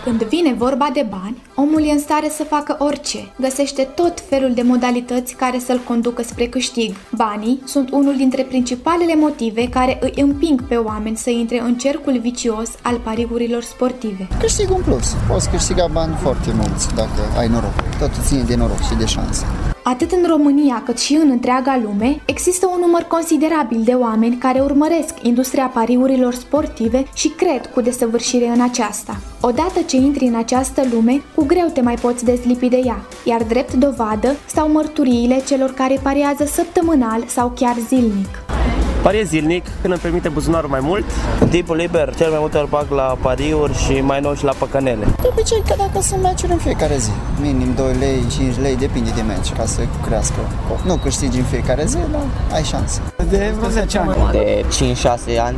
Când vine vorba de bani, omul e în stare să facă orice. Găsește tot felul de modalități care să-l conducă spre câștig. Banii sunt unul dintre principalele motive care îi împing pe oameni să intre în cercul vicios al pariurilor sportive. Câștig un plus. Poți câștiga bani foarte mulți dacă ai noroc. Totul ține de noroc și de șansă. Atât în România cât și în întreaga lume, există un număr considerabil de oameni care urmăresc industria pariurilor sportive și cred cu desăvârșire în aceasta. Odată ce intri în această lume, cu greu te mai poți dezlipi de ea, iar drept dovadă stau mărturiile celor care pariază săptămânal sau chiar zilnic. Pariez zilnic, când îmi permite buzunarul mai mult. În timpul liber, cel mai multe ori bag la pariuri și mai nou și la păcănele. De obicei, că dacă sunt meciuri în fiecare zi, minim 2 lei, 5 lei, depinde de meci, ca să crească. Nu câștigi în fiecare zi, dar ai șanse. De vreo 10 ani. De 5-6 ani.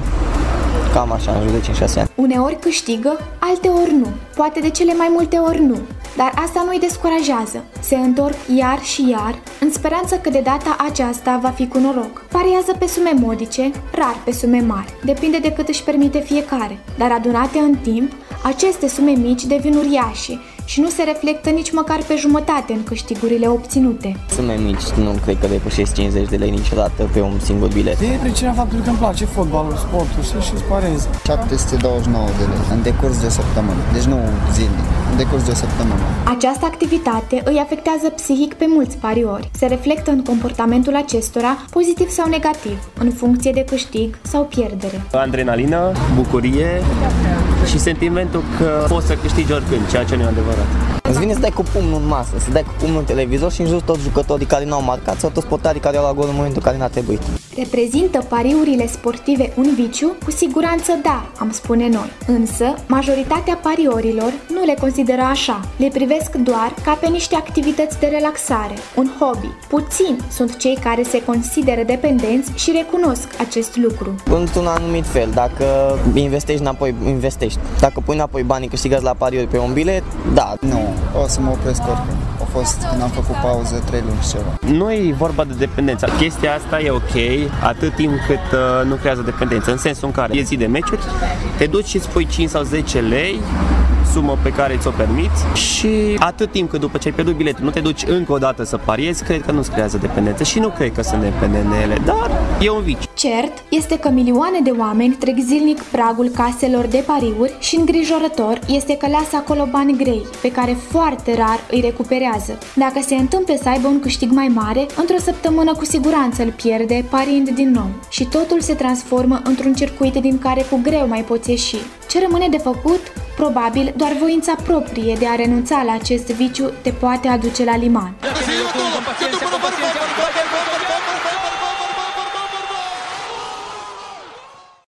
Cam așa, în jur de 5-6 ani. Uneori câștigă, alteori nu. Poate de cele mai multe ori nu. Dar asta nu-i descurajează. Se întorc iar și iar, în speranță că de data aceasta va fi cu noroc. Pariază pe sume modice, rar pe sume mari. Depinde de cât își permite fiecare. Dar adunate în timp, aceste sume mici devin uriașe și nu se reflectă nici măcar pe jumătate în câștigurile obținute. Sume mici, nu cred că depășesc 50 de lei niciodată pe un singur bilet. De pricina faptului că îmi place fotbalul, sportul, și pariez. 729 de lei în decurs de o săptămână, deci nu zilnic, în decurs de o săptămână. Această activitate îi afectează psihic pe mulți pariori. Se reflectă în comportamentul acestora, pozitiv sau negativ, în funcție de câștig sau pierdere. Adrenalină, bucurie și sentimentul că poți să câștigi oricând, ceea ce nu e adevărat. Îți vine să dai cu pumnul în masă, să dai cu pumnul în televizor și în jur toți jucătorii care n-au marcat sau toți portarii care au luat gol în momentul care n-a trebuit. Reprezintă pariurile sportive un viciu? Cu siguranță da, am spune noi. Însă, majoritatea pariorilor nu le consideră așa. Le privesc doar ca pe niște activități de relaxare, un hobby. Puțini sunt cei care se consideră dependenți și recunosc acest lucru. Într-un anumit fel, dacă investești înapoi, investești. Dacă pui înapoi banii câștigați la pariuri pe un bilet, da. Nu, o să mă opresc oricum. A fost când am făcut pauză 3 luni și ceva. Nu e vorba de dependență. Chestia asta e ok atât timp cât nu creează dependență. În sensul în care e zi de meciuri, te duci și îți pui 5 sau 10 lei, sumă pe care ți-o permiți și atât timp cât după ce ai pierdut biletul nu te duci încă o dată să pariezi, cred că nu-ți creează dependență și nu cred că sunt dependent de ele, dar e un viciu. Cert este că milioane de oameni trec zilnic pragul caselor de pariuri și îngrijorător este că lasă acolo bani grei, pe care foarte rar îi recuperează. Dacă se întâmplă să aibă un câștig mai mare, într-o săptămână cu siguranță îl pierde pariind din nou și totul se transformă într-un circuit din care cu greu mai poți ieși. Ce rămâne de făcut? Probabil doar voința proprie de a renunța la acest viciu te poate aduce la liman.